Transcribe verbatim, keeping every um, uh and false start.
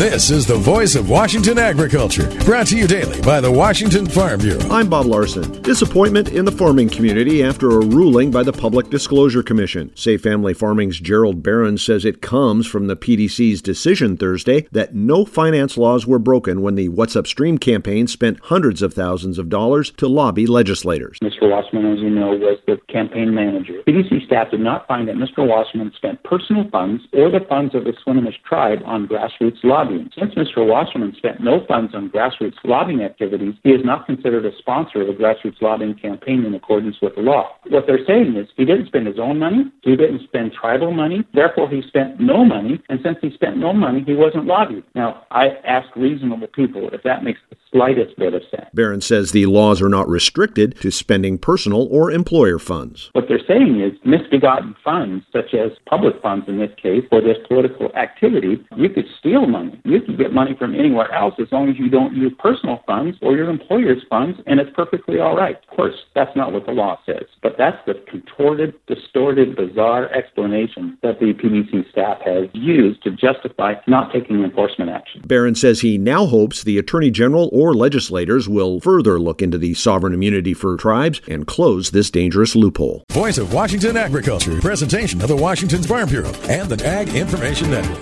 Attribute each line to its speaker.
Speaker 1: This is the voice of Washington agriculture, brought to you daily by the Washington Farm Bureau.
Speaker 2: I'm Bob Larson. Disappointment in the farming community after a ruling by the Public Disclosure Commission. Safe Family Farming's Gerald Barron says it comes from the P D C's decision Thursday that no finance laws were broken when the What's Upstream campaign spent hundreds of thousands of dollars to lobby legislators.
Speaker 3: Mister Wasserman, as you know, was the campaign manager. P D C staff did not find that Mister Wasserman spent personal funds or the funds of the Swinomish tribe on grassroots lobbying. Since Mister Wasserman spent no funds on grassroots lobbying activities, he is not considered a sponsor of a grassroots lobbying campaign in accordance with the law. What they're saying is he didn't spend his own money, he didn't spend tribal money, therefore he spent no money, and since he spent no money, he wasn't lobbied. Now, I ask reasonable people if that makes the slightest bit of sense.
Speaker 2: Barron says the laws are not restricted to spending personal or employer funds.
Speaker 3: What they're saying is misbegotten funds, such as public funds in this case, for this political activity, you could steal money. You could get money from anywhere else as long as you don't use personal funds or your employer's funds, and it's perfectly all right. Of course, that's not what the law says, but that's the contorted, distorted, bizarre explanation that the P D C staff has used to justify not taking enforcement action.
Speaker 2: Barron says he now hopes the Attorney General or legislators will further look into the sovereign immunity for tribes and close this dangerous loophole.
Speaker 1: Voice of Washington agriculture, presentation of the Washington Farm Bureau and the Ag Information Network.